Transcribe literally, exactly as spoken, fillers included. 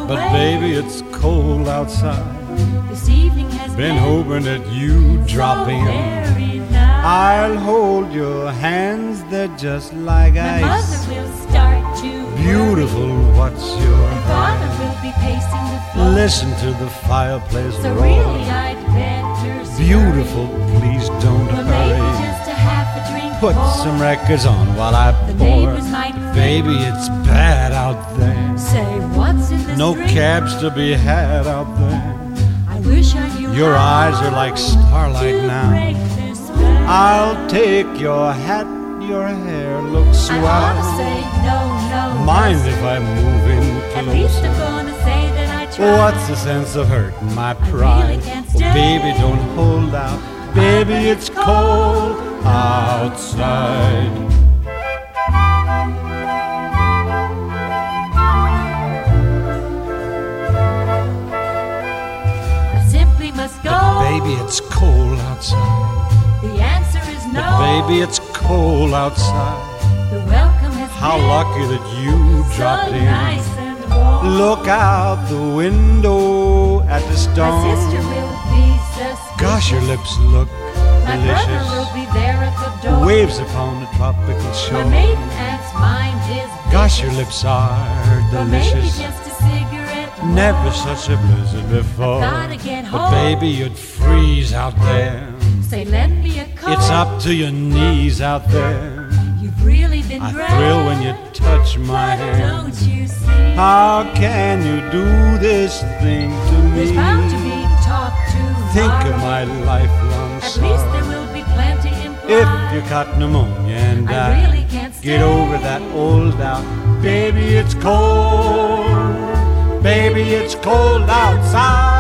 But baby, it's cold outside. This evening has Been been hoping that you drop so in. very nice. I'll hold your hands, they're just like My ice. mother will start to Beautiful, what's your and father hurry? will be pacing the floor. Listen to the fireplace So roar. really I'd better scurry. Beautiful, please don't Or maybe hurry. just a half a drink Put more. some records on while I The pour. neighbors might Baby, it's bad out there. say, what's in this No drink? cabs to be had out there. I wish I knew Your how eyes are like starlight to now. break this spell. I'll take your hat, your hair looks I ought to swell. say no, no. Mind yes. if I move in At least I'm closer? gonna say that I tried. What's the sense of hurting my really pride? can't Oh, stay. baby, don't hold out. Baby, it's cold outside. I simply must go. But baby, it's cold outside. The answer is no. But baby, it's cold outside. The welcome has How been lucky that you so dropped in. nice and warm. Look out the window at the My storm. sister will be suspicious. Gosh, your lips look My brother will delicious. be there at the door. Waves upon the tropical My shore. maiden aunt's mind is Gosh, your vicious. lips are But maybe delicious. just a cigarette more. Never such a blizzard before. Gotta get But home. baby, you'd freeze out there. Say, lend me a coat. It's up to your knees out there. You've really been I grand. thrill when you touch my But hand. don't you see? How can you do this thing to There's me? bound to be talk to Think of my lifelong At least there sorrow. will be plenty implied. If you caught pneumonia and I died, really can't stay. get over that old doubt. Baby, it's cold. Baby, it's cold outside.